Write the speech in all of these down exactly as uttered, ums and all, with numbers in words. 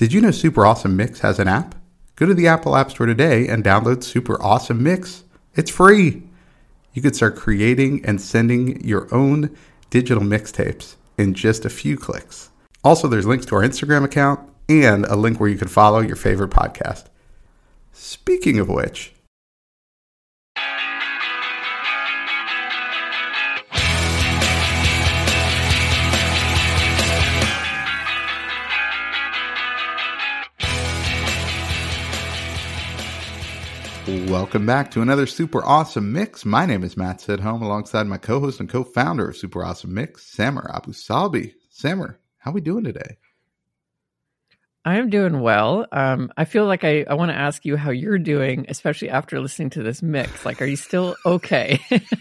Did you know Super Awesome Mix has an app? Go to the Apple App Store today and download Super Awesome Mix. It's free. You could start creating and sending your own digital mixtapes in just a few clicks. Also, there's links to our Instagram account and a link where you can follow your favorite podcast. Speaking of which, welcome back to another Super Awesome Mix. My name is Matt Sidholm, alongside my co-host and co-founder of Super Awesome Mix, Samer Abu Salbi. Samer, how are we doing today? I'm doing well. Um, I feel like I, I want to ask you how you're doing, especially after listening to this mix. Like, are you still okay?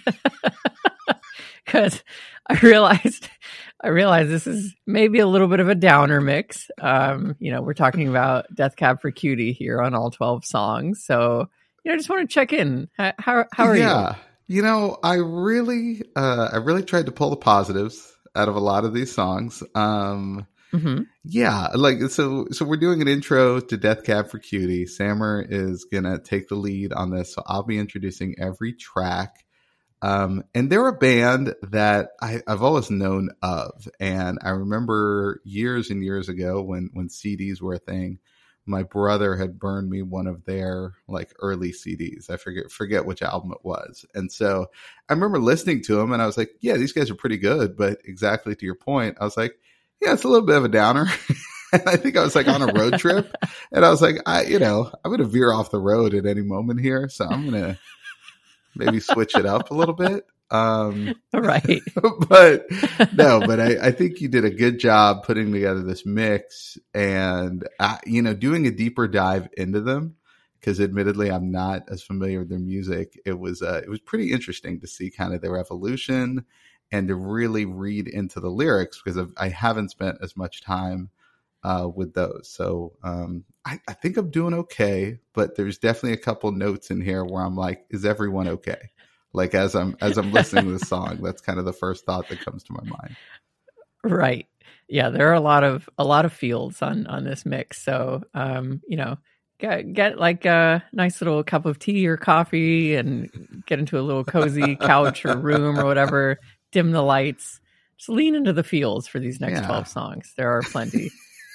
Because I realized, I realized this is maybe a little bit of a downer mix. Um, you know, we're talking about Death Cab for Cutie here on all twelve songs. So, you know, I just want to check in. How how, how are yeah, you? You know, I really, uh, I really tried to pull the positives out of a lot of these songs. Um, mm-hmm. Yeah, like so. So we're doing an intro to Death Cab for Cutie. Samer is gonna take the lead on this, so I'll be introducing every track. Um, and they're a band that I, I've always known of, and I remember years and years ago when when C Ds were a thing. My brother had burned me one of their like early C Ds. I forget forget which album it was. And so I remember listening to them and I was like, yeah, these guys are pretty good. But exactly to your point, I was like, yeah, it's a little bit of a downer. And I think I was like on a road trip and I was like, I, you know, I'm going to veer off the road at any moment here. So I'm going to maybe switch it up a little bit. Um, right. But no, but I, I think you did a good job putting together this mix and, uh, you know, doing a deeper dive into them. Cause admittedly, I'm not as familiar with their music. It was, uh, it was pretty interesting to see kind of their evolution and to really read into the lyrics because of, I haven't spent as much time, uh, with those. So, um, I, I think I'm doing okay, but there's definitely a couple notes in here where I'm like, is everyone okay? Like as I'm as I'm listening to this song, that's kind of the first thought that comes to my mind. Right. Yeah, there are a lot of a lot of fields on on this mix. So, um, you know, get get like a nice little cup of tea or coffee and get into a little cozy couch or room or whatever. Dim the lights. Just lean into the fields for these next yeah. twelve songs. There are plenty.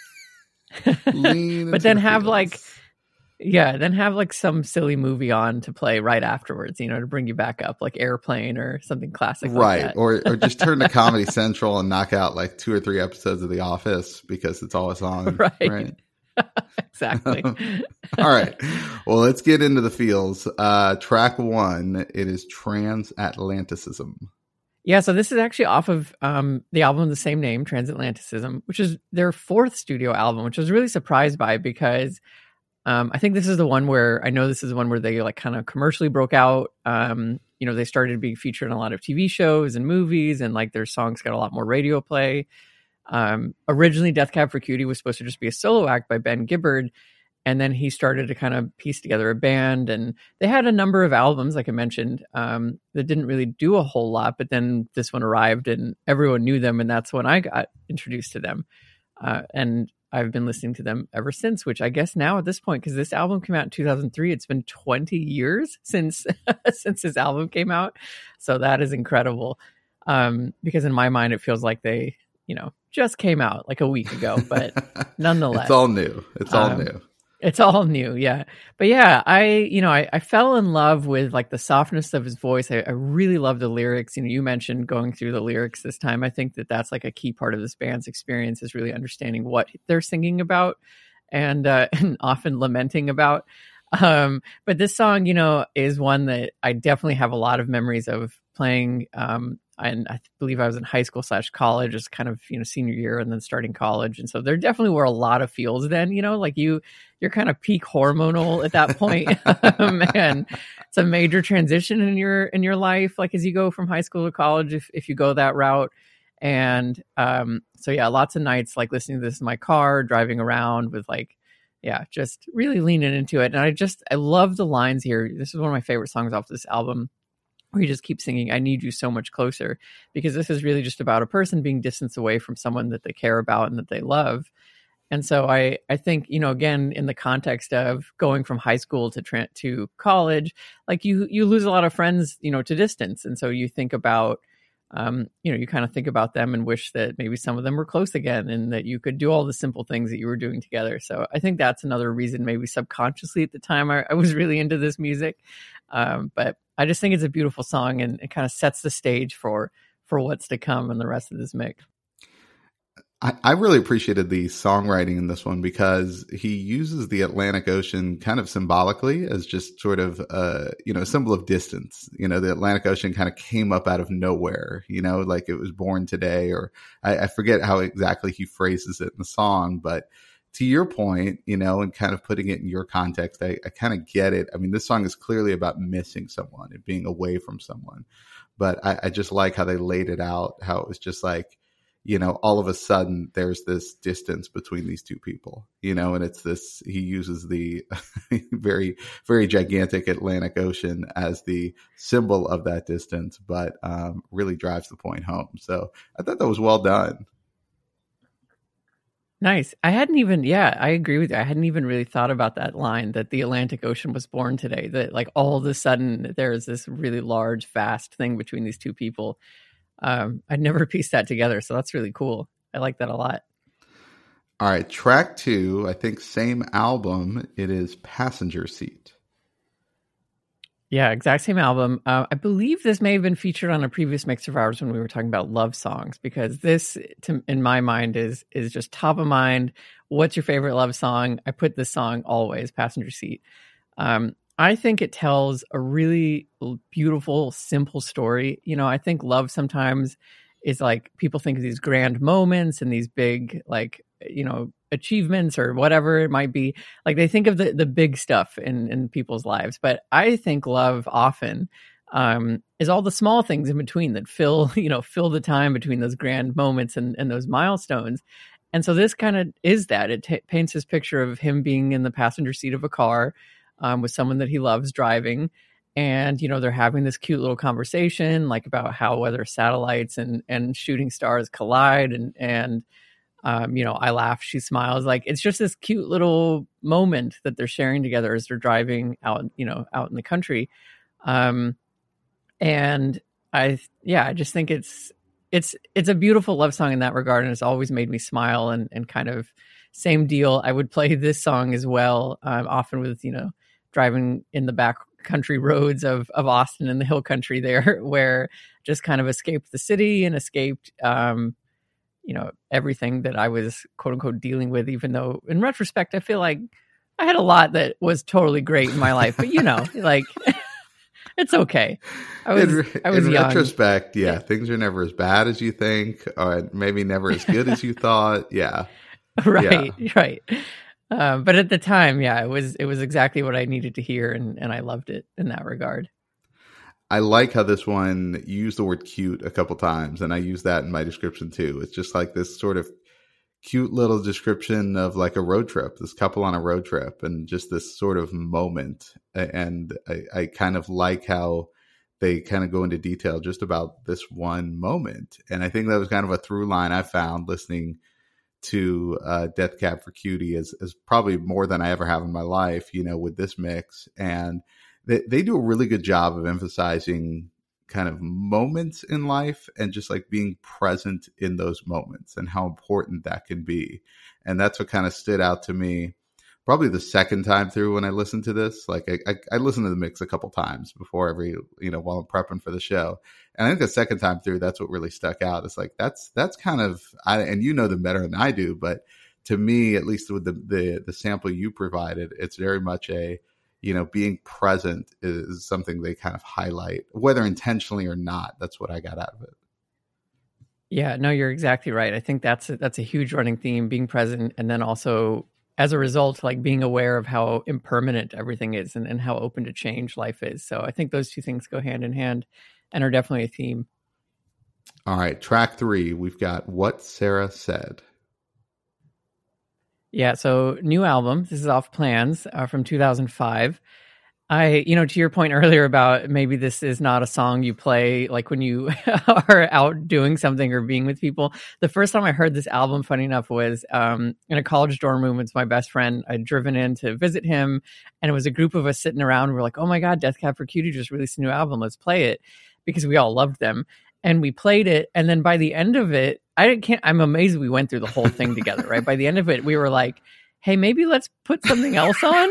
But then the have fields. like Yeah, then have like some silly movie on to play right afterwards, you know, to bring you back up, like Airplane or something classic. Right. Like that. or or just turn to Comedy Central and knock out like two or three episodes of The Office because it's always on. Right. right? Exactly. All right. Well, let's get into the feels. Uh, track one, it is Transatlanticism. Yeah, so this is actually off of um, the album of the same name, Transatlanticism, which is their fourth studio album, which I was really surprised by because Um, I think this is the one where I know this is the one where they like kind of commercially broke out. Um, you know, they started being featured in a lot of T V shows and movies, and like their songs got a lot more radio play. Um, originally, Death Cab for Cutie was supposed to just be a solo act by Ben Gibbard, and then he started to kind of piece together a band. And they had a number of albums, like I mentioned, um, that didn't really do a whole lot. But then this one arrived, and everyone knew them, and that's when I got introduced to them. Uh, and I've been listening to them ever since, which I guess now at this point, because this album came out in two thousand three, it's been twenty years since since this album came out. So that is incredible. Um, because in my mind, it feels like they, you know, just came out like a week ago, but nonetheless. It's all new. It's all um, new. It's all new. Yeah. But yeah, I, you know, I, I fell in love with like the softness of his voice. I, I really love the lyrics. You know, you mentioned going through the lyrics this time. I think that that's like a key part of this band's experience is really understanding what they're singing about and, uh, and often lamenting about. Um, but this song, you know, is one that I definitely have a lot of memories of playing. Um, and I believe I was in high school slash college, as kind of, you know, senior year and then starting college. And so there definitely were a lot of feels then, you know, like you, you're kind of peak hormonal at that point. um, and it's a major transition in your, in your life. Like as you go from high school to college, if, if you go that route. And, um, so yeah, lots of nights, like listening to this in my car, driving around with like, yeah, just really leaning into it. And I just, I love the lines here. This is one of my favorite songs off this album, where you just keep singing, I need you so much closer, because this is really just about a person being distanced away from someone that they care about and that they love. And so I, I think, you know, again, in the context of going from high school to tra- to college, like you, you lose a lot of friends, you know, to distance. And so you think about, um, you know, you kind of think about them and wish that maybe some of them were close again and that you could do all the simple things that you were doing together. So I think that's another reason, maybe subconsciously at the time, I, I was really into this music. Um, but I just think it's a beautiful song, and it kind of sets the stage for, for what's to come in the rest of this mix. I, I really appreciated the songwriting in this one because he uses the Atlantic Ocean kind of symbolically as just sort of, uh, you know, a symbol of distance. You know, the Atlantic Ocean kind of came up out of nowhere, you know, like it was born today, or I, I forget how exactly he phrases it in the song. But to your point, you know, and kind of putting it in your context, I, I kind of get it. I mean, this song is clearly about missing someone and being away from someone. But I, I just like how they laid it out, how it was just like, you know, all of a sudden there's this distance between these two people, you know, and it's this, he uses the very, very gigantic Atlantic Ocean as the symbol of that distance, but um, really drives the point home. So I thought that was well done. Nice. I hadn't even, yeah, I agree with you. I hadn't even really thought about that line, that the Atlantic Ocean was born today, that like all of a sudden there's this really large, vast thing between these two people. Um, I'd never pieced that together, so that's really cool. I like that a lot. All right, track two, I think same album, it is Passenger Seat. Yeah, exact same album. Uh, I believe this may have been featured on a previous mix of ours when we were talking about love songs, because this, to, in my mind, is is just top of mind. What's your favorite love song? I put this song always, Passenger Seat. Um, I think it tells a really beautiful, simple story. You know, I think love sometimes is like, people think of these grand moments and these big, like, you know, achievements or whatever it might be. Like they think of the, the big stuff in, in people's lives. But I think love often um, is all the small things in between that fill, you know, fill the time between those grand moments and, and those milestones. And so this kind of is that. It t- paints this picture of him being in the passenger seat of a car, Um, with someone that he loves driving. And, you know, they're having this cute little conversation, like about how whether satellites and, and shooting stars collide. And, and um, you know, I laugh, she smiles. Like, it's just this cute little moment that they're sharing together as they're driving out, you know, out in the country. Um, and I, yeah, I just think it's, it's, it's a beautiful love song in that regard. And it's always made me smile, and, and kind of same deal. I would play this song as well, um, often with, you know, driving in the back country roads of, of Austin and the hill country there, where just kind of escaped the city and escaped, um, you know, everything that I was quote unquote dealing with, even though in retrospect, I feel like I had a lot that was totally great in my life, but you know, like it's okay. I was, in, I was in young. retrospect, yeah, things are never as bad as you think, or maybe never as good as you thought. Yeah. Right. Yeah. Right. Uh, but at the time, yeah, it was, it was exactly what I needed to hear. And, and I loved it in that regard. I like how this one used the word cute a couple times, and I use that in my description too. It's just like this sort of cute little description of like a road trip, this couple on a road trip, and just this sort of moment. And I, I kind of like how they kind of go into detail just about this one moment. And I think that was kind of a through line I found listening to uh, Death Cab for Cutie, is, is probably more than I ever have in my life, you know, with this mix. And they, they do a really good job of emphasizing kind of moments in life and just like being present in those moments and how important that can be. And that's what kind of stood out to me probably the second time through when I listened to this. Like I, I, I listened to the mix a couple times before every, you know, while I'm prepping for the show. And I think the second time through, that's what really stuck out. It's like, that's, that's kind of, I, and you know them better than I do, but to me, at least with the, the, the sample you provided, it's very much a, you know, being present is something they kind of highlight, whether intentionally or not. That's what I got out of it. Yeah, no, you're exactly right. I think that's a, that's a huge running theme, being present. And then also as a result, like being aware of how impermanent everything is, and, and how open to change life is. So I think those two things go hand in hand and are definitely a theme. All right. Track three, we've got What Sarah Said. Yeah, so new album. This is Off Plans uh, from two thousand five. I, you know, to your point earlier about maybe this is not a song you play like when you are out doing something or being with people. The first time I heard this album, funny enough, was um, in a college dorm room with my best friend. I'd driven in to visit him, and it was a group of us sitting around. We're like, oh my God, Death Cab for Cutie just released a new album. Let's play it, because we all loved them. And we played it. And then by the end of it, I can't, I'm amazed we went through the whole thing together, right? By the end of it, we were like, hey, maybe let's put something else on.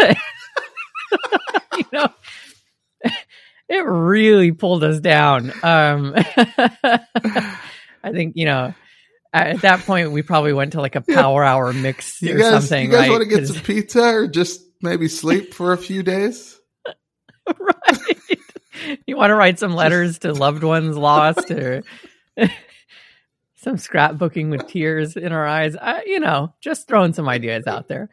You know, it really pulled us down. Um, I think, you know, at that point, we probably went to like a power hour mix you or guys, something. You guys right? want to get some pizza or just maybe sleep for a few days? Right. You want to write some letters to loved ones lost, or some scrapbooking with tears in our eyes. I, you know, just throwing some ideas out there.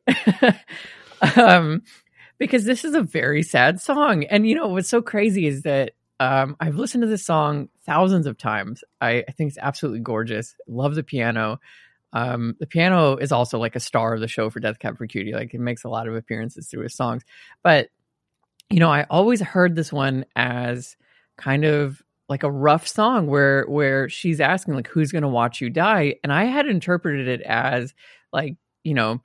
um, Because this is a very sad song. And, you know, what's so crazy is that um, I've listened to this song thousands of times. I, I think it's absolutely gorgeous. Love the piano. Um, the piano is also like a star of the show for Death Cab for Cutie. Like, it makes a lot of appearances through his songs. But, you know, I always heard this one as kind of like a rough song where where she's asking, like, who's going to watch you die? And I had interpreted it as, like, you know,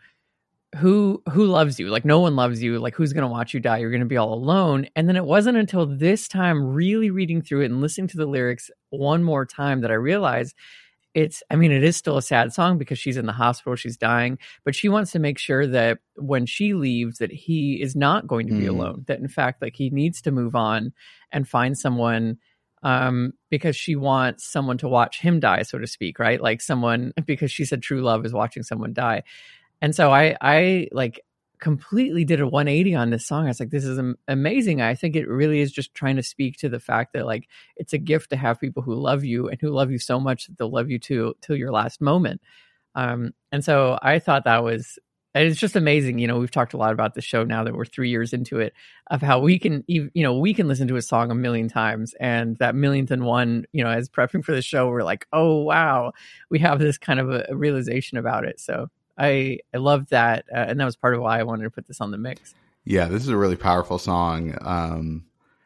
who who loves you? Like, no one loves you. Like, who's going to watch you die? You're going to be all alone. And then it wasn't until this time, really reading through it and listening to the lyrics one more time, that I realized it's, I mean, it is still a sad song because she's in the hospital, she's dying, but she wants to make sure that when she leaves, that he is not going to be mm. alone, that in fact, like, he needs to move on and find someone, um, because she wants someone to watch him die, so to speak, right? Like someone, because she said true love is watching someone die. And so I, I like completely did a one eighty on this song. I was like, this is am- amazing. I think it really is just trying to speak to the fact that, like, it's a gift to have people who love you and who love you so much that they'll love you to till your last moment. Um, and so I thought that was, it's just amazing. You know, we've talked a lot about the show now that we're three years into it, of how we can, you know, we can listen to a song a million times, and that millionth and one, you know, as prepping for the show, we're like, oh, wow, we have this kind of a, a realization about it. So I, I love that. Uh, and that was part of why I wanted to put this on the mix. Yeah, this is a really powerful song. Um,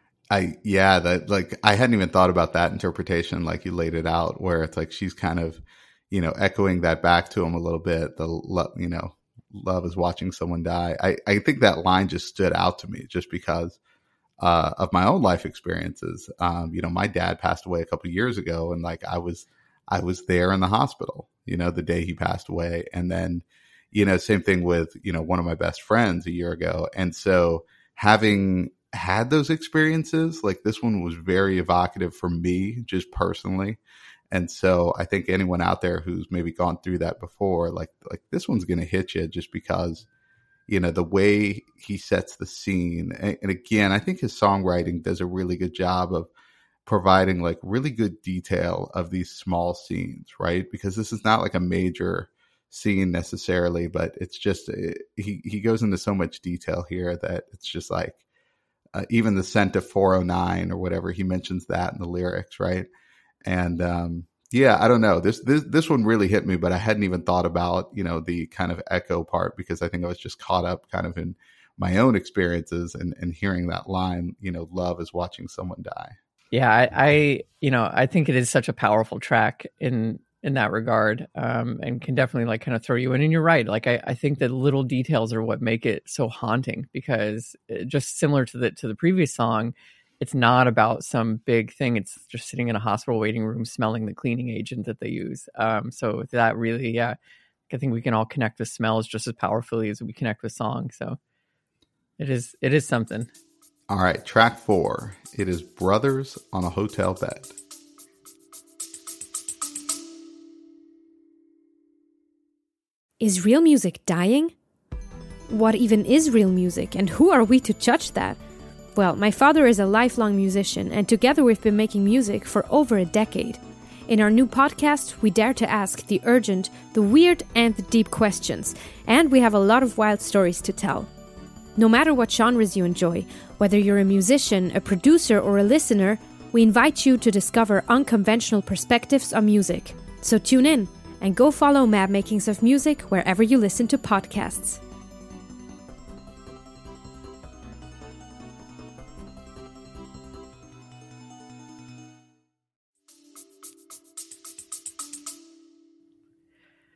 I, yeah, that, like, I hadn't even thought about that interpretation, like you laid it out, where it's like, she's kind of, you know, echoing that back to him a little bit. The, you know, love is watching someone die. I, I think that line just stood out to me just because, uh, of my own life experiences. Um, you know, my dad passed away a couple of years ago, and like, I was, I was there in the hospital, you know, the day he passed away. And then, you know, same thing with, you know, one of my best friends a year ago. And so having had those experiences, like, this one was very evocative for me, just personally. And so I think anyone out there who's maybe gone through that before, like, like this one's going to hit you, just because, you know, the way he sets the scene. And, and again, I think his songwriting does a really good job of providing like really good detail of these small scenes, right? Because this is not like a major scene necessarily, but it's just, it, he, he goes into so much detail here that it's just like, uh, even the scent of four oh nine or whatever, he mentions that in the lyrics, right? And, um, yeah, I don't know. This, this, this one really hit me, but I hadn't even thought about, you know, the kind of echo part, because I think I was just caught up kind of in my own experiences and, and hearing that line, you know, love is watching someone die. Yeah, I, I, you know, I think it is such a powerful track in in that regard, um, and can definitely like kind of throw you in. And you're right. Like, I, I think that little details are what make it so haunting, because it, just similar to the to the previous song, it's not about some big thing. It's just sitting in a hospital waiting room, smelling the cleaning agent that they use. Um, so that really, yeah, I think we can all connect with smells just as powerfully as we connect with songs. So it is, it is something. All right, track four. It is Brothers on a Hotel Bed. Is real music dying? What even is real music, and who are we to judge that? Well, my father is a lifelong musician, and together we've been making music for over a decade. In our new podcast, we dare to ask the urgent, the weird, and the deep questions, and we have a lot of wild stories to tell. No matter what genres you enjoy, whether you're a musician, a producer, or a listener, we invite you to discover unconventional perspectives on music. So tune in and go follow Mad Makings of Music wherever you listen to podcasts.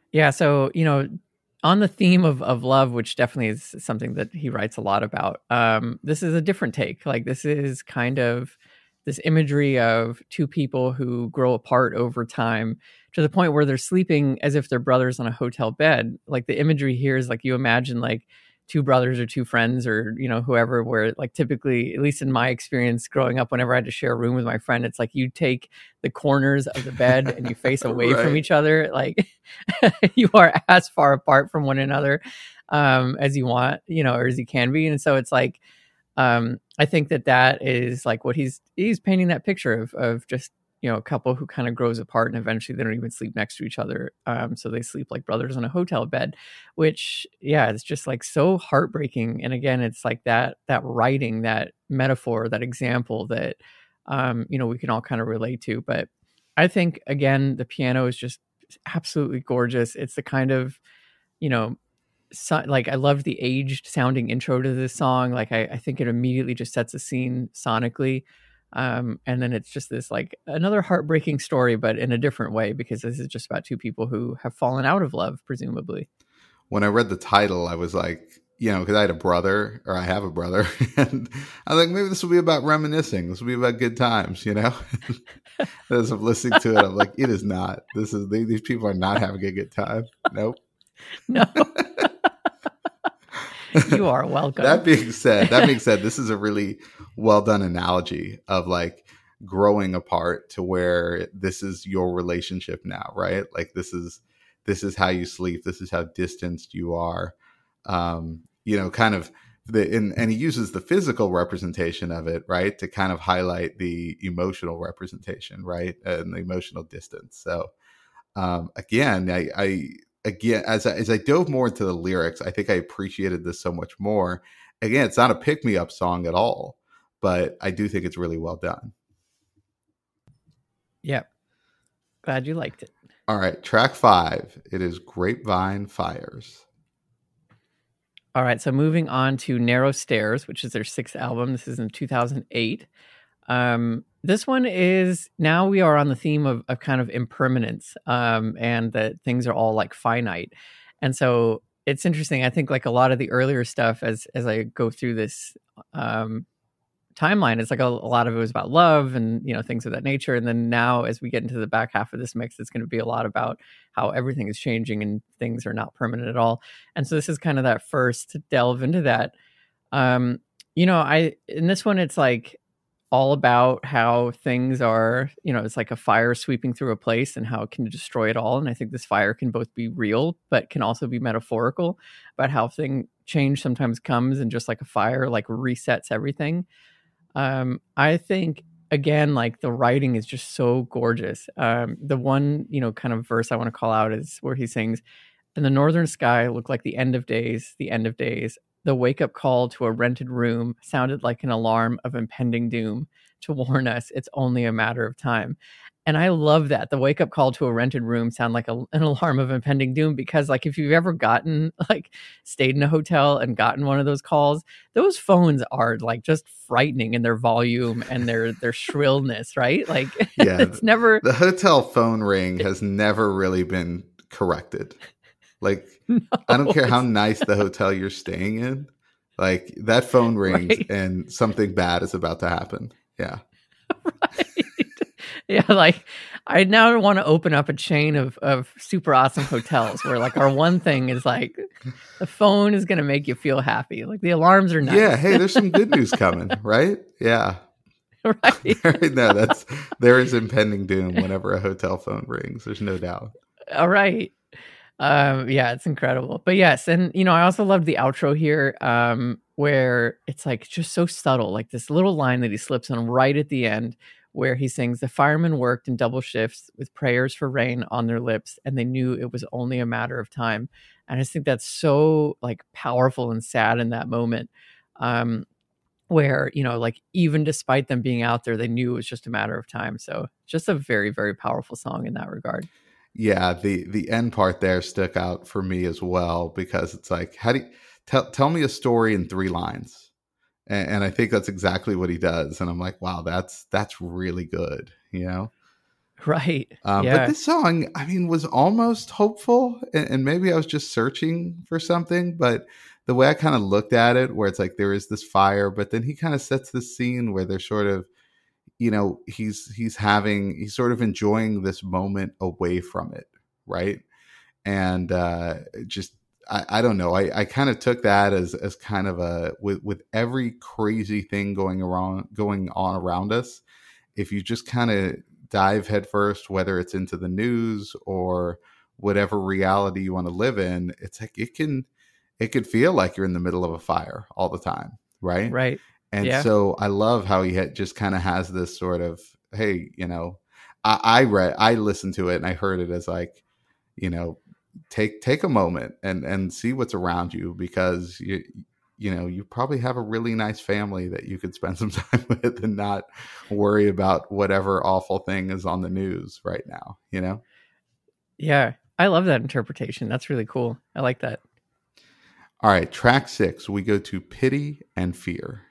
Yeah. So, you know, on the theme of, of love, which definitely is something that he writes a lot about, um, this is a different take. Like, this is kind of this imagery of two people who grow apart over time to the point where they're sleeping as if they're brothers on a hotel bed. Like, the imagery here is like, you imagine like two brothers or two friends or, you know, whoever, where like typically, at least in my experience growing up, whenever I had to share a room with my friend, it's like you take the corners of the bed and you face away Right. from each other. Like you are as far apart from one another um, as you want, you know, or as you can be. And so it's like, um, I think that that is like what he's, he's painting that picture of, of just, you know, a couple who kind of grows apart and eventually they don't even sleep next to each other. Um, so they sleep like brothers in a hotel bed, which, yeah, it's just like so heartbreaking. And again, it's like that, that writing, that metaphor, that example that, um, you know, we can all kind of relate to. But I think, again, the piano is just absolutely gorgeous. It's the kind of, you know, so, like I loved the aged sounding intro to this song. Like I, I think it immediately just sets a scene sonically. Um, and then it's just this like another heartbreaking story, but in a different way, because this is just about two people who have fallen out of love, presumably. When I read the title, I was like, you know, because I had a brother, or I have a brother, and I was like, maybe this will be about reminiscing. This will be about good times, you know. As I'm listening to it, I'm like, it is not. This is these people are not having a good time. Nope. No. You are welcome. That being said, that being said, this is a really well done analogy of like growing apart to where this is your relationship now, right? Like this is this is how you sleep. This is how distanced you are. Um, you know, kind of the and, and he uses the physical representation of it, right, to kind of highlight the emotional representation, right, and the emotional distance. So um, again, I. I Again, as I, as I dove more into the lyrics, I think I appreciated this so much more. Again, it's not a pick-me-up song at all, but I do think it's really well done. Yep. Glad you liked it. All right, track five. It is Grapevine Fires. All right, so moving on to Narrow Stairs, which is their sixth album. This is in two thousand eight. Um, this one is, now we are on the theme of, of kind of impermanence, um, and that things are all like finite. And so it's interesting. I think like a lot of the earlier stuff, as, as I go through this, um, timeline, it's like a, a lot of it was about love and, you know, things of that nature. And then now as we get into the back half of this mix, it's going to be a lot about how everything is changing and things are not permanent at all. And so this is kind of that first delve into that. Um, you know, I, in this one, it's like, all about how things are, you know, it's like a fire sweeping through a place and how it can destroy it all. And I think this fire can both be real, but can also be metaphorical about how thing change sometimes comes and just like a fire, like resets everything. Um, I think, again, like the writing is just so gorgeous. Um, the one, you know, kind of verse I want to call out is where he sings, "And the northern sky looked like the end of days, the end of days. The wake-up call to a rented room sounded like an alarm of impending doom to warn us it's only a matter of time." And I love that. The wake-up call to a rented room sound like a, an alarm of impending doom, because like if you've ever gotten like stayed in a hotel and gotten one of those calls, those phones are like just frightening in their volume and their their shrillness, right? Like Yeah, it's never the hotel phone ring has never really been corrected. Like, no, I don't care how nice the hotel you're staying in. Like, that phone rings right. And something bad is about to happen. Yeah. Right. Yeah, like, I now want to open up a chain of, of super awesome hotels where, like, our one thing is, like, the phone is going to make you feel happy. Like, the alarms are nice. Yeah, hey, there's some good news coming, right? Yeah. Right. No, that's, there is impending doom whenever a hotel phone rings. There's no doubt. All right. Um, yeah, it's incredible. But yes, and you know, I also love the outro here, um, where it's like just so subtle, like this little line that he slips on right at the end, where he sings, "The firemen worked in double shifts with prayers for rain on their lips, and they knew it was only a matter of time." And I just think that's so like powerful and sad in that moment, um, where, you know, like even despite them being out there, they knew it was just a matter of time. So just a very, very powerful song in that regard. Yeah, the the end part there stuck out for me as well, because it's like, how do you tell tell me a story in three lines? And, and I think that's exactly what he does. And I'm like, wow, that's that's really good, you know? Right. Um, Yeah. But this song, I mean, was almost hopeful, and, and maybe I was just searching for something. But the way I kind of looked at it, where it's like there is this fire, but then he kind of sets this scene where they're sort of, you know, he's he's having he's sort of enjoying this moment away from it, right? And uh, just I, I don't know. I, I kind of took that as as kind of a with with every crazy thing going around going on around us. If you just kind of dive headfirst, whether it's into the news or whatever reality you want to live in, it's like it can it could feel like you're in the middle of a fire all the time, right? Right. And Yeah. so I love how he had just kind of has this sort of, hey, you know, I, I read, I listened to it and I heard it as like, you know, take take a moment and and see what's around you, because you you know you probably have a really nice family that you could spend some time with and not worry about whatever awful thing is on the news right now, you know? Yeah. I love that interpretation. That's really cool. I like that. All right, track six, we go to Pity and Fear.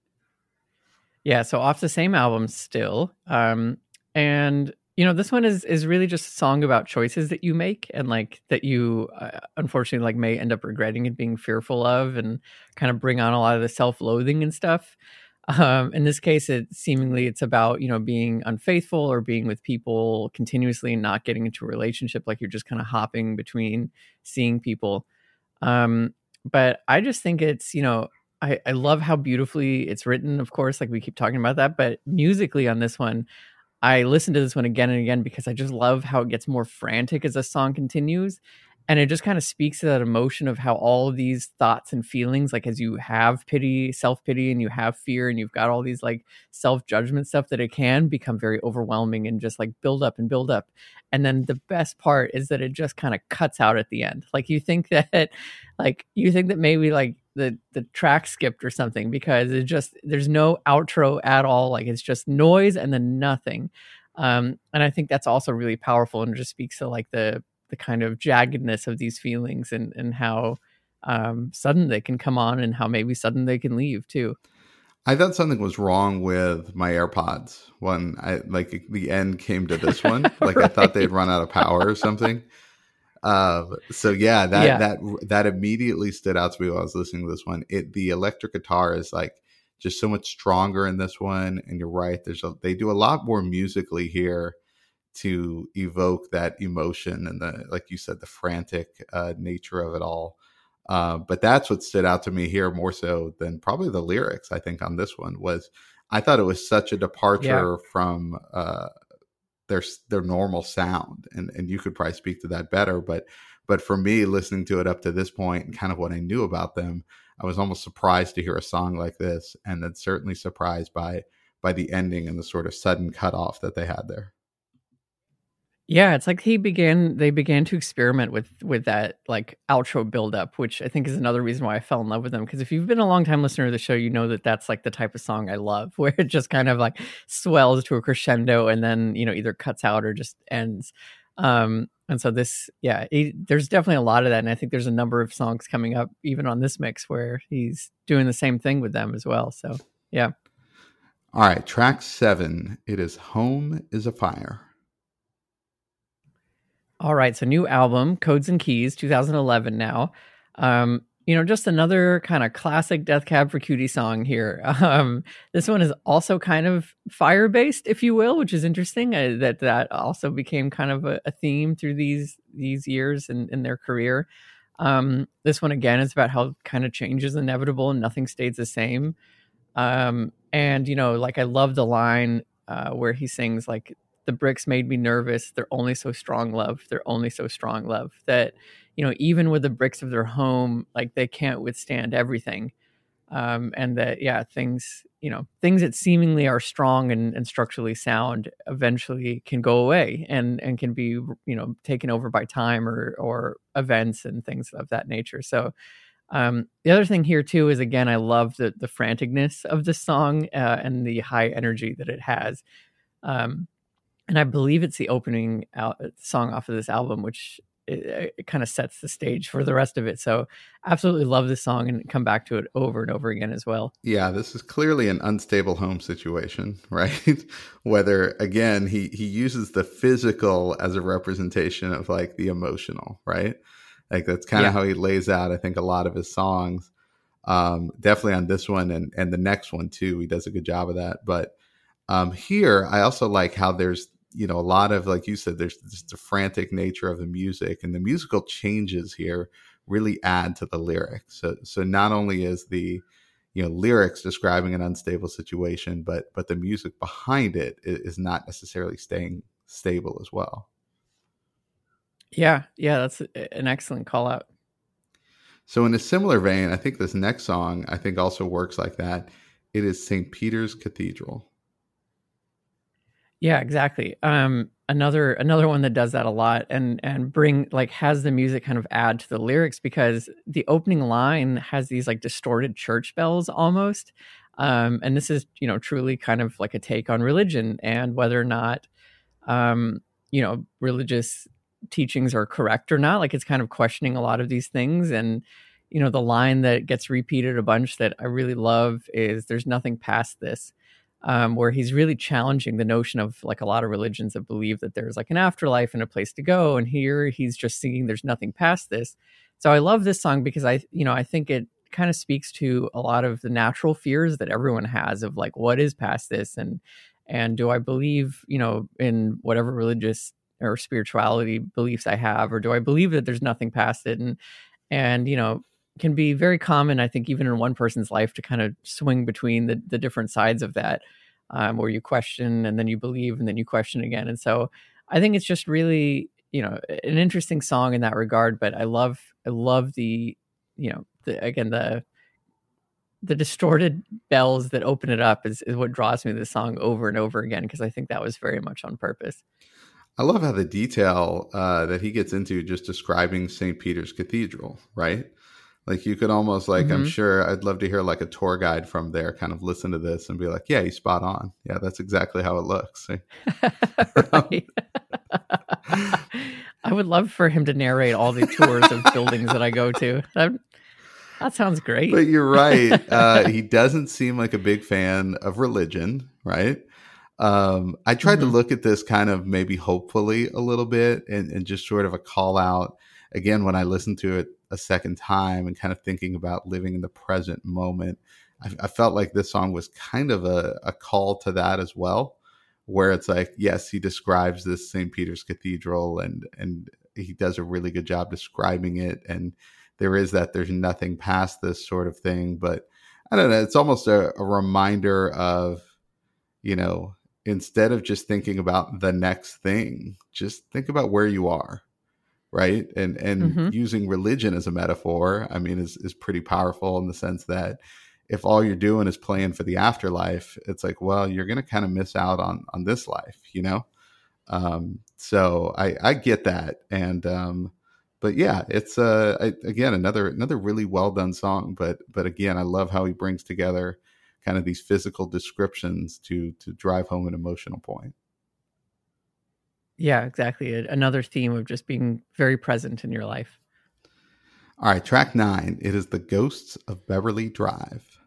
Yeah, so off the same album still. Um, and you know, this one is is really just a song about choices that you make, and like that you uh, unfortunately like may end up regretting and being fearful of, and kind of bring on a lot of the self-loathing and stuff. Um, in this case, it seemingly it's about, you know, being unfaithful or being with people continuously and not getting into a relationship, like you're just kind of hopping between seeing people. Um, but I just think it's, you know, I, I love how beautifully it's written, of course, like we keep talking about that, but musically on this one, I listened to this one again and again because I just love how it gets more frantic as the song continues. And it just kind of speaks to that emotion of how all of these thoughts and feelings, like as you have pity, self-pity, and you have fear, and you've got all these like self-judgment stuff, that it can become very overwhelming and just like build up and build up. And then the best part is that it just kind of cuts out at the end. Like you think that, like you think that maybe like the the track skipped or something, because it just, there's no outro at all. Like it's just noise and then nothing. Um, and I think that's also really powerful, and it just speaks to like the the kind of jaggedness of these feelings, and and how um, sudden they can come on, and how maybe sudden they can leave too. I thought something was wrong with my AirPods when I like the end came to this one. Like right. I thought they'd run out of power or something. Uh, so yeah, that yeah. that that immediately stood out to me while I was listening to this one. It the electric guitar is like just so much stronger in this one, and you're right. There's a, they do a lot more musically here to evoke that emotion and the, like you said, the frantic uh, nature of it all. Uh, but that's what stood out to me here more so than probably the lyrics. I think on this one was, I thought it was such a departure yeah. from uh, their their normal sound, and and you could probably speak to that better. But but for me, listening to it up to this point and kind of what I knew about them, I was almost surprised to hear a song like this, and then certainly surprised by by the ending and the sort of sudden cutoff that they had there. Yeah, it's like he began, they began to experiment with with that like outro buildup, which I think is another reason why I fell in love with them. Because if you've been a long time listener to the show, you know that that's like the type of song I love, where it just kind of like swells to a crescendo and then, you know, either cuts out or just ends. Um, and so this, yeah, it, there's definitely a lot of that. And I think there's a number of songs coming up, even on this mix, where he's doing the same thing with them as well. So, yeah. All right, track seven, it is Home is a Fire. All right, so new album, Codes and Keys, two thousand eleven now. Um, you know, just another kind of classic Death Cab for Cutie song here. Um, this one is also kind of fire-based, if you will, which is interesting. Uh, that that also became kind of a, a theme through these these years in, in their career. Um, this one, again, is about how kind of change is inevitable and nothing stays the same. Um, and, you know, like I love the line uh, where he sings like, the bricks made me nervous. They're only so strong, love. They're only so strong, love. That, you know, even with the bricks of their home, like they can't withstand everything. Um, and that, yeah, things, you know, things that seemingly are strong and, and structurally sound eventually can go away and, and can be, you know, taken over by time or, or events and things of that nature. So um, the other thing here too is, again, I love the, the franticness of the song uh, and the high energy that it has. Um, And I believe it's the opening out, song off of this album, which it, it kind of sets the stage for the rest of it. So absolutely love this song and come back to it over and over again as well. Yeah, this is clearly an unstable home situation, right? Whether, again, he, he uses the physical as a representation of like the emotional, right? Like that's kind of yeah. how he lays out, I think, a lot of his songs. Um, definitely on this one and, and the next one too. He does a good job of that. But um, here, I also like how there's, you know, a lot of, like you said, there's just the frantic nature of the music, and the musical changes here really add to the lyrics. So, so not only is the, you know, lyrics describing an unstable situation, but, but the music behind it is not necessarily staying stable as well. Yeah. Yeah. That's an excellent call out. So in a similar vein, I think this next song, I think also works like that. It is Saint Peter's Cathedral. Yeah, exactly. Um, another another one that does that a lot, and and bring like has the music kind of add to the lyrics, because the opening line has these like distorted church bells almost. Um, and this is, you know, truly kind of like a take on religion and whether or not, um, you know, religious teachings are correct or not. Like it's kind of questioning a lot of these things. And, you know, the line that gets repeated a bunch that I really love is "There's nothing past this," um, where he's really challenging the notion of like a lot of religions that believe that there's like an afterlife and a place to go. And here he's just singing "There's nothing past this." So I love this song because I, you know, I think it kind of speaks to a lot of the natural fears that everyone has of like, what is past this? And, and do I believe, you know, in whatever religious or spirituality beliefs I have, or do I believe that there's nothing past it? And, and, you know, can be very common, I think, even in one person's life to kind of swing between the, the different sides of that, um, where you question and then you believe and then you question again. And so I think it's just really, you know, an interesting song in that regard, but I love, I love the, you know, the, again, the, the distorted bells that open it up is, is what draws me to the song over and over again, because I think that was very much on purpose. I love how the detail uh, that he gets into just describing Saint Peter's Cathedral, right? Like you could almost like, mm-hmm. I'm sure I'd love to hear like a tour guide from there kind of listen to this and be like, yeah, he's spot on. Yeah, that's exactly how it looks. Right. I would love for him to narrate all the tours of buildings that I go to. That, that sounds great. But you're right. Uh, he doesn't seem like a big fan of religion, right? Um, I tried mm-hmm. to look at this kind of maybe hopefully a little bit and, and just sort of a call out again, when I listened to it a second time and kind of thinking about living in the present moment, I, I felt like this song was kind of a, a call to that as well, where it's like, yes, he describes this Saint Peter's Cathedral and, and he does a really good job describing it. And there is that there's nothing past this sort of thing, but I don't know, it's almost a, a reminder of, you know, instead of just thinking about the next thing, just think about where you are, right? And and mm-hmm. using religion as a metaphor, I mean, is is pretty powerful in the sense that if all you're doing is playing for the afterlife, it's like, well, you're going to kind of miss out on on this life, you know? Um, so I, I get that. And um, but yeah, it's uh, I, again, another another really well done song. But but again, I love how he brings together kind of these physical descriptions to to drive home an emotional point. Yeah, exactly. Another theme of just being very present in your life. All right, track nine. It is The Ghosts of Beverly Drive.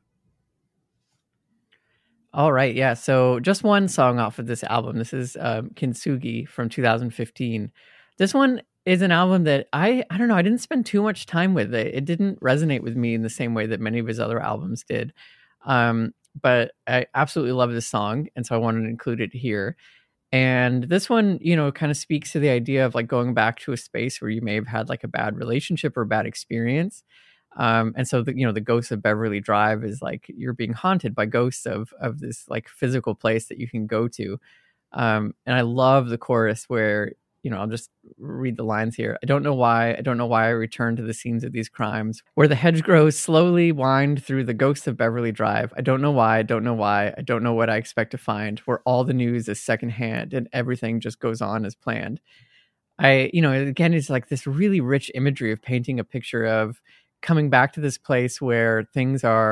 All right, yeah. So just one song off of this album. This is um, Kintsugi from two thousand fifteen. This one is an album that I, I don't know, I didn't spend too much time with. It, it didn't resonate with me in the same way that many of his other albums did. Um, but I absolutely love this song, and so I wanted to include it here. And this one, you know, kind of speaks to the idea of like going back to a space where you may have had like a bad relationship or a bad experience. Um, and so, the, you know, the Ghosts of Beverly Drive is like you're being haunted by ghosts of of this like physical place that you can go to. Um, and I love the chorus where, you know, I'll just read the lines here. I don't know why. I don't know why I return to the scenes of these crimes where the hedgerows slowly wind through the Ghosts of Beverly Drive. I don't know why. I don't know why. I don't know what I expect to find where all the news is secondhand and everything just goes on as planned. I, you know, again, it's like this really rich imagery of painting a picture of coming back to this place where things are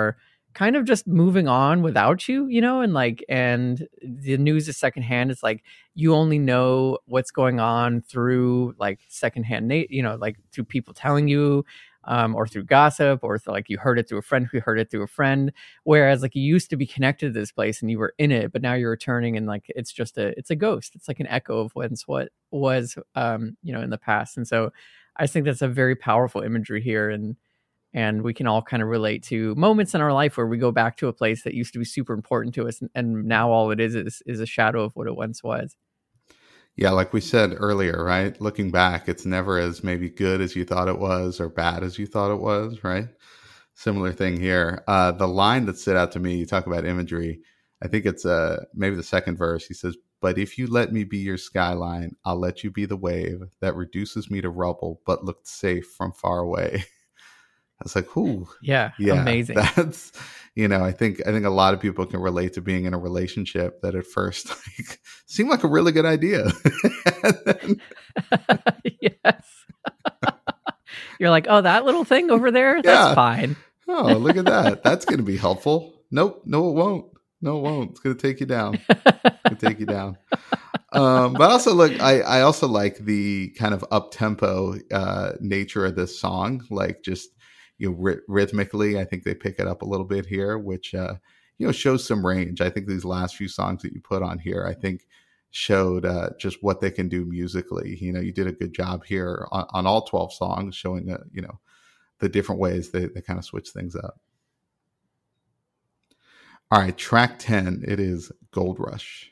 kind of just moving on without you, you know, and like, and the news is secondhand. It's like you only know what's going on through like secondhand, you know, like through people telling you, um, or through gossip, or through, like you heard it through a friend who heard it through a friend. Whereas like you used to be connected to this place and you were in it, but now you're returning and like it's just a, it's a ghost. It's like an echo of what's what was, um, you know, in the past. And so I think that's a very powerful imagery here, and and we can all kind of relate to moments in our life where we go back to a place that used to be super important to us, and, and now all it is, is is a shadow of what it once was. Yeah, like we said earlier, right? Looking back, it's never as maybe good as you thought it was or bad as you thought it was, right? Similar thing here. Uh, the line that stood out to me, you talk about imagery, I think it's uh, maybe the second verse. He says, "But if you let me be your skyline, I'll let you be the wave that reduces me to rubble, but looked safe from far away." I was like, "Ooh, yeah, yeah, amazing." That's, you know, I think I think a lot of people can relate to being in a relationship that at first like, seemed like a really good idea. then... yes, you're like, "Oh, that little thing over there, that's yeah. fine." Oh, look at that. That's going to be helpful. Nope, no, it won't. No, it won't. It's going to take you down. It's going to take you down. Um, but also, look, I, I also like the kind of up-tempo uh, nature of this song. Like, just, you know, ry- rhythmically, I think they pick it up a little bit here, which, uh, you know, shows some range. I think these last few songs that you put on here, I think showed uh, just what they can do musically. You know, you did a good job here on, on all twelve songs, showing, uh, you know, the different ways they, they kind of switch things up. All right, track ten, it is Gold Rush.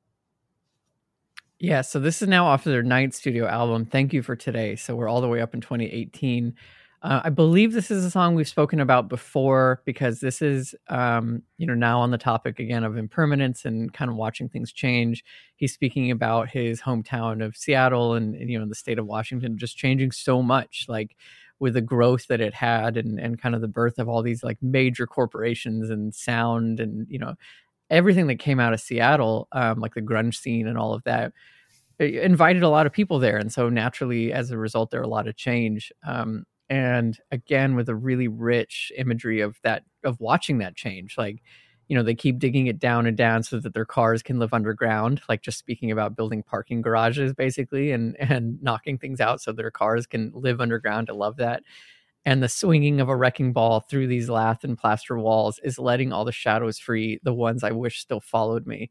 Yeah, so this is now off of their ninth studio album, Thank You for Today. So we're all the way up in twenty eighteen. Uh, I believe this is a song we've spoken about before, because this is, um, you know, now on the topic again of impermanence and kind of watching things change. He's speaking about his hometown of Seattle and, and you know, the state of Washington just changing so much, like with the growth that it had, and, and kind of the birth of all these like major corporations and sound and, you know, everything that came out of Seattle, um, like the grunge scene and all of that, it invited a lot of people there. And so naturally, as a result, there are a lot of change. Um, and again, with a really rich imagery of that, of watching that change, like, you know, they keep digging it down and down so that their cars can live underground, like just speaking about building parking garages basically, and, and knocking things out so their cars can live underground. I love that. And the swinging of a wrecking ball through these lath and plaster walls is letting all the shadows free, the ones I wish still followed me.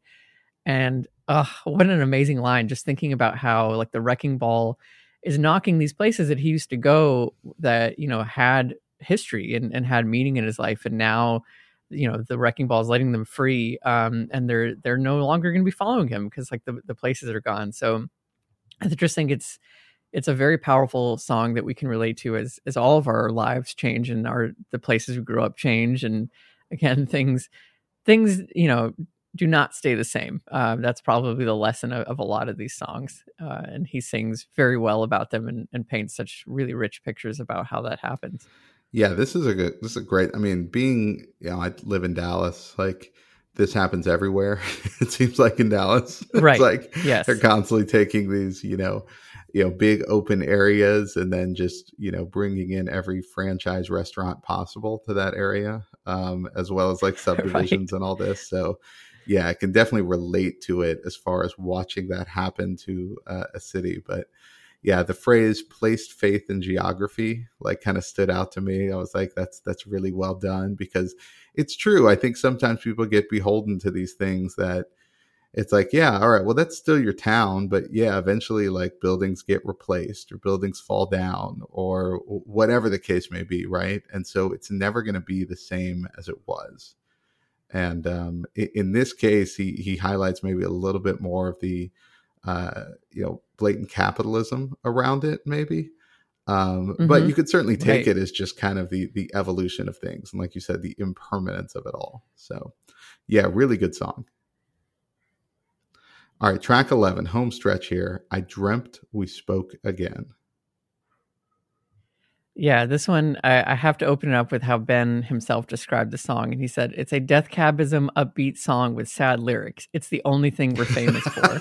And uh, what an amazing line, just thinking about how like the wrecking ball is knocking these places that he used to go that, you know, had history and, and had meaning in his life. And now, you know, the wrecking ball is letting them free, um, and they're they're no longer going to be following him because like the, the places are gone. So I just think it's it's a very powerful song that we can relate to as as all of our lives change and our the places we grew up change. And again, things things you know do not stay the same. Uh, that's probably the lesson of, of a lot of these songs. Uh, and he sings very well about them and, and paints such really rich pictures about how that happens. Yeah, this is a good, this is a great, I mean, being, you know, I live in Dallas, like this happens everywhere. It seems like in Dallas, right. It's like yes. They're constantly taking these, you know, you know, big open areas and then just, you know, bringing in every franchise restaurant possible to that area, um, as well as like subdivisions right. and all this. So yeah, I can definitely relate to it as far as watching that happen to uh, a city. But yeah, the phrase "placed faith in geography" like kind of stood out to me. I was like, that's that's really well done, because it's true. I think sometimes people get beholden to these things that it's like, yeah, all right, well, that's still your town, but yeah, eventually like buildings get replaced or buildings fall down or whatever the case may be, right? And so it's never going to be the same as it was. And um, in this case, he he highlights maybe a little bit more of the uh, you know, blatant capitalism around it, maybe. Um, mm-hmm. But you could certainly take right. it as just kind of the the evolution of things, and like you said, the impermanence of it all. So, yeah, really good song. All right, track eleven, home stretch here. I Dreamt We Spoke Again. Yeah, this one, I, I have to open it up with how Ben himself described the song. And he said, it's a death cabism upbeat song with sad lyrics. It's the only thing we're famous for.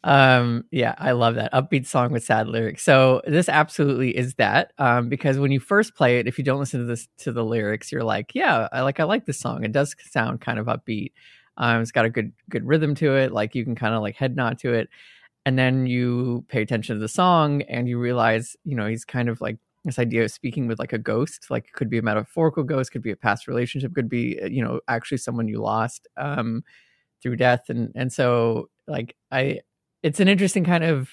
Um, yeah, I love that upbeat song with sad lyrics. So this absolutely is that. Um, because when you first play it, if you don't listen to this to the lyrics, you're like, yeah, I like I like this song. It does sound kind of upbeat. Um, it's got a good good rhythm to it. Like you can kind of like head nod to it, and then you pay attention to the song and you realize, you know, he's kind of like this idea of speaking with like a ghost. Like it could be a metaphorical ghost, could be a past relationship, could be, you know, actually someone you lost um, through death, and and so like I. It's an interesting kind of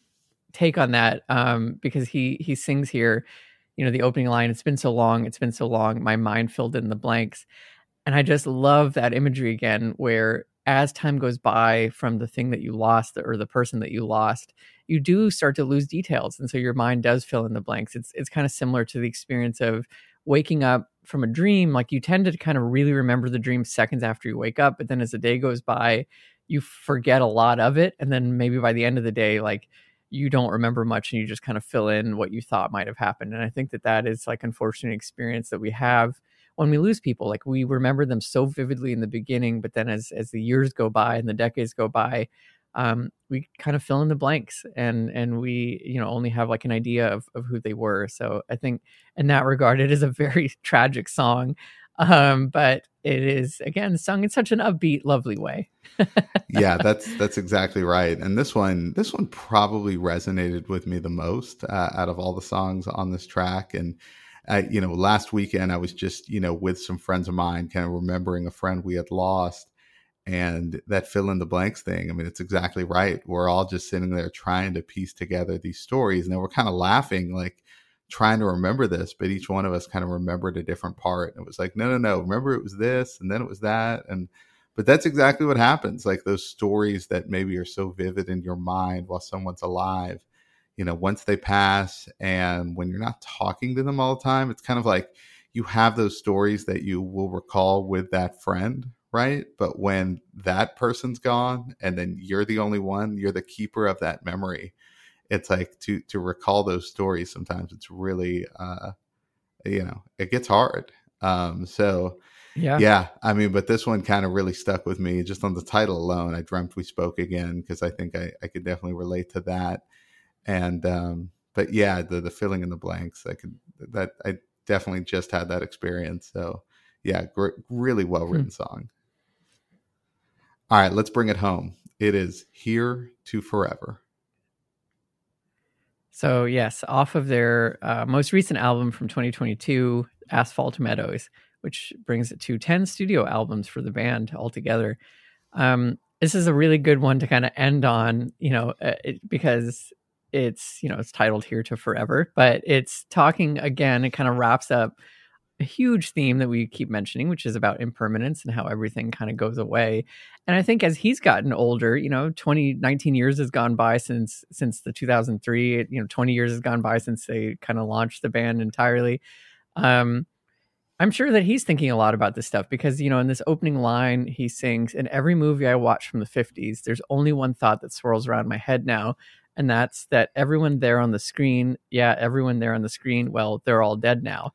take on that um, because he he sings here, you know, the opening line, it's been so long, it's been so long, my mind filled in the blanks. And I just love that imagery again, where as time goes by from the thing that you lost or the person that you lost, you do start to lose details. And so your mind does fill in the blanks. It's it's kind of similar to the experience of waking up from a dream. Like you tend to kind of really remember the dream seconds after you wake up, but then as the day goes by, you forget a lot of it. And then maybe by the end of the day, like you don't remember much and you just kind of fill in what you thought might have happened. And I think that that is like unfortunate experience that we have when we lose people. Like we remember them so vividly in the beginning, but then as, as the years go by and the decades go by, um, we kind of fill in the blanks and, and we, you know, only have like an idea of, of who they were. So I think in that regard, it is a very tragic song. Um, but it is, again, sung in such an upbeat, lovely way. Yeah, that's that's exactly right. And this one, this one probably resonated with me the most uh, out of all the songs on this track. And uh, you know, last weekend I was just, you know, with some friends of mine, kind of remembering a friend we had lost, and that fill in the blanks thing. I mean, it's exactly right. We're all just sitting there trying to piece together these stories, and then we're kind of laughing, like trying to remember this, but each one of us kind of remembered a different part. It was like, no, no, no, remember it was this, and then it was that. And, but that's exactly what happens. Like those stories that maybe are so vivid in your mind while someone's alive, you know, once they pass and when you're not talking to them all the time, it's kind of like you have those stories that you will recall with that friend, right? But when that person's gone and then you're the only one, you're the keeper of that memory. It's like to to recall those stories. Sometimes it's really, uh, you know, it gets hard. Um, so, yeah. yeah, I mean, but this one kind of really stuck with me just on the title alone. I Dreamt We Spoke Again, because I think I, I could definitely relate to that. And um, but yeah, the the filling in the blanks, I could that I definitely just had that experience. So yeah, gr- really well written hmm. song. All right, let's bring it home. It is Here to Forever. So yes, off of their uh, most recent album from twenty twenty-two, Asphalt Meadows, which brings it to ten studio albums for the band altogether. Um, this is a really good one to kind of end on, you know, uh, it, because it's, you know, it's titled Here to Forever, but it's talking again, it kind of wraps up a huge theme that we keep mentioning, which is about impermanence and how everything kind of goes away. And I think as he's gotten older, you know, twenty, nineteen years has gone by since, since the two thousand three, you know, twenty years has gone by since they kind of launched the band entirely. Um, I'm sure that he's thinking a lot about this stuff because, you know, in this opening line, he sings, "In every movie I watched from the fifties, there's only one thought that swirls around my head now. And that's that everyone there on the screen, yeah, everyone there on the screen, well, they're all dead now."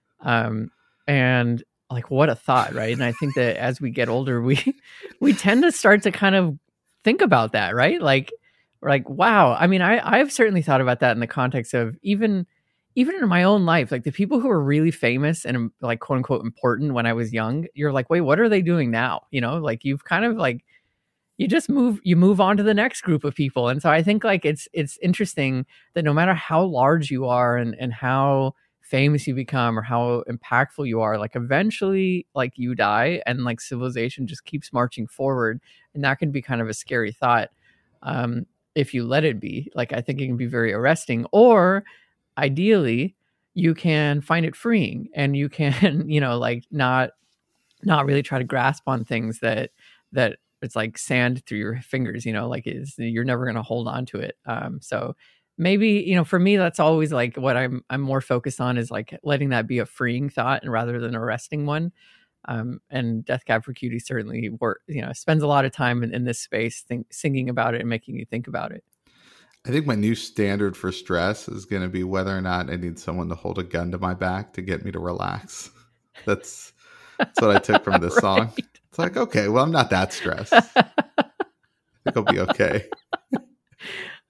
Um, and like, what a thought, right? And I think that as we get older, we, we tend to start to kind of think about that, right? Like, we're like, wow. I mean, I, I've certainly thought about that in the context of even, even in my own life, like the people who were really famous and like, quote unquote, important when I was young, you're like, wait, what are they doing now? You know, like you've kind of like, you just move, you move on to the next group of people. And so I think like, it's, it's interesting that no matter how large you are and, and how famous you become or how impactful you are, like eventually like you die and like civilization just keeps marching forward. And that can be kind of a scary thought. Um, if you let it be, like, I think it can be very arresting, or ideally you can find it freeing and you can, you know, like not, not really try to grasp on things that, that it's like sand through your fingers, you know, like is you're never going to hold on to it. Um, so maybe, you know, for me, that's always like what I'm, I'm more focused on is like letting that be a freeing thought and rather than an arresting one. Um, and Death Cab for Cutie certainly work, you know, spends a lot of time in, in this space, think, singing about it and making you think about it. I think my new standard for stress is going to be whether or not I need someone to hold a gun to my back to get me to relax. That's, that's what I took from this right. song. It's like, okay, well, I'm not that stressed. I think I'll be okay.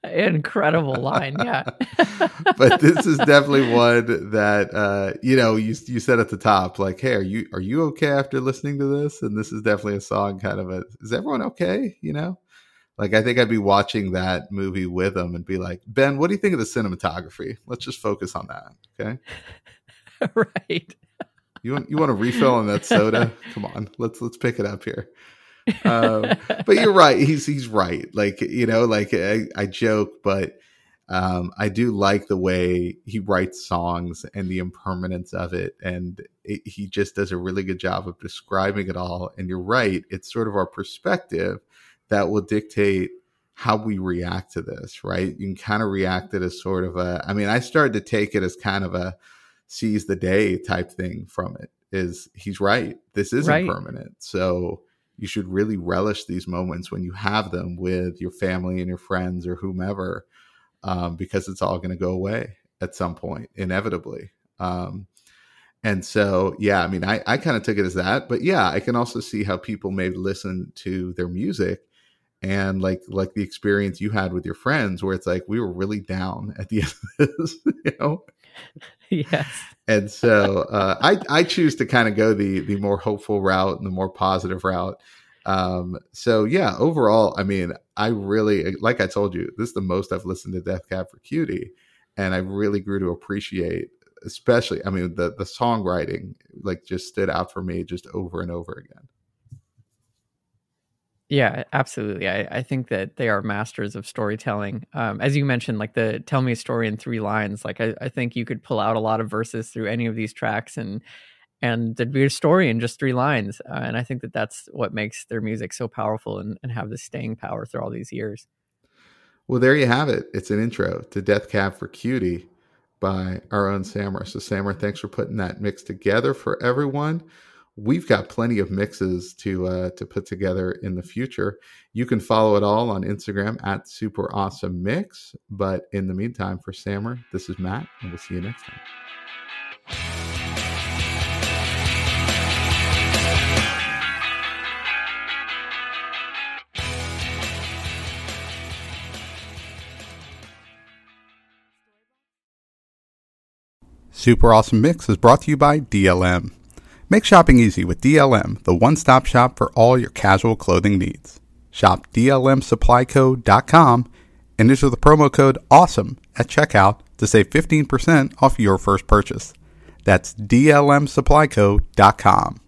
Incredible line, yeah. But this is definitely one that uh, you know, you you said at the top, like, hey, are you are you okay after listening to this? And this is definitely a song, kind of a, is everyone okay? You know, like I think I'd be watching that movie with them and be like, Ben, what do you think of the cinematography? Let's just focus on that, okay? Right. You want you want a refill on that soda? Come on, let's let's pick it up here. um, but you're right. He's he's right. Like, you know, like I, I joke, but um, I do like the way he writes songs and the impermanence of it, and it, he just does a really good job of describing it all. And you're right. It's sort of our perspective that will dictate how we react to this. Right? You can kind of react it as sort of a. I mean, I started to take it as kind of a seize the day type thing from it. Is he's right? This isn't right. permanent. So you should really relish these moments when you have them with your family and your friends or whomever, um, because it's all going to go away at some point, inevitably. Um, and so, yeah, I mean, I, I kind of took it as that, but yeah, I can also see how people may listen to their music and like, like the experience you had with your friends where it's like, we were really down at the end of this, you know? Yes. And so uh, I, I choose to kind of go the the more hopeful route and the more positive route. Um, so yeah, overall, I mean, I really, like I told you, this is the most I've listened to Death Cab for Cutie, and I really grew to appreciate, especially, I mean, the the songwriting like just stood out for me just over and over again. Yeah, absolutely. I, I think that they are masters of storytelling. Um, as you mentioned, like the tell me a story in three lines, like I, I think you could pull out a lot of verses through any of these tracks and and there'd be a story in just three lines. Uh, and I think that that's what makes their music so powerful and, and have this staying power through all these years. Well, there you have it. It's an intro to Death Cab for Cutie by our own Samra. So Samra, thanks for putting that mix together for everyone. We've got plenty of mixes to uh, to put together in the future. You can follow it all on Instagram at Super Awesome Mix. But in the meantime, for Samra, this is Matt, and we'll see you next time. Super Awesome Mix is brought to you by D L M. Make shopping easy with D L M, the one-stop shop for all your casual clothing needs. Shop D L M supply co dot com and enter the promo code AWESOME at checkout to save fifteen percent off your first purchase. That's D L M supply co dot com.